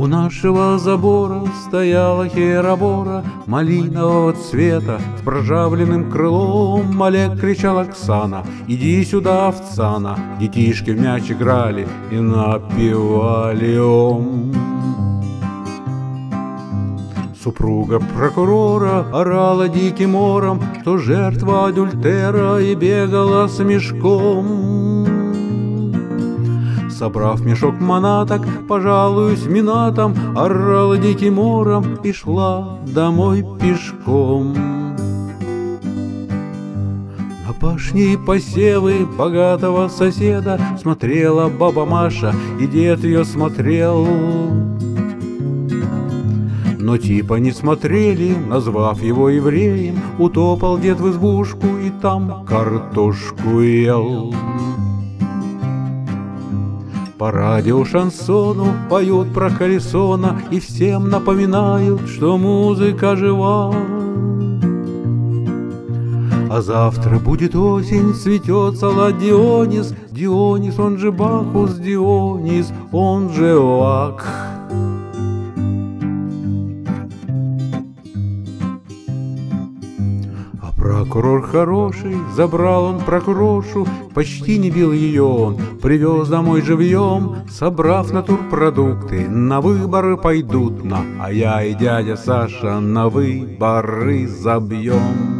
У нашего забора стояла херобора малинового цвета с прожавленным крылом. Олег кричал: Оксана, иди сюда, овцана. Детишки в мяч играли и напевали ом. Супруга прокурора орала диким ором, что жертва адюльтера, и бегала с мешком. Собрав мешок манаток, пожалуюсь минатам, орала диким ором и шла домой пешком. На пашни и посевы богатого соседа смотрела баба Маша, и дед ее смотрел. Но типа не смотрели, назвав его евреем, утопал дед в избушку и там картошку ел. По радио шансону поют про Колесона и всем напоминают, что музыка жива. А завтра будет осень, цветет салат Дионис. Дионис, он же Бахус, Дионис, он же Вак. Прокурор хороший, забрал он прокуроршу, почти не бил ее он, привез домой живьем. Собрав натурпродукты, на выборы пойдут на, а я и дядя Саша на выборы забьем.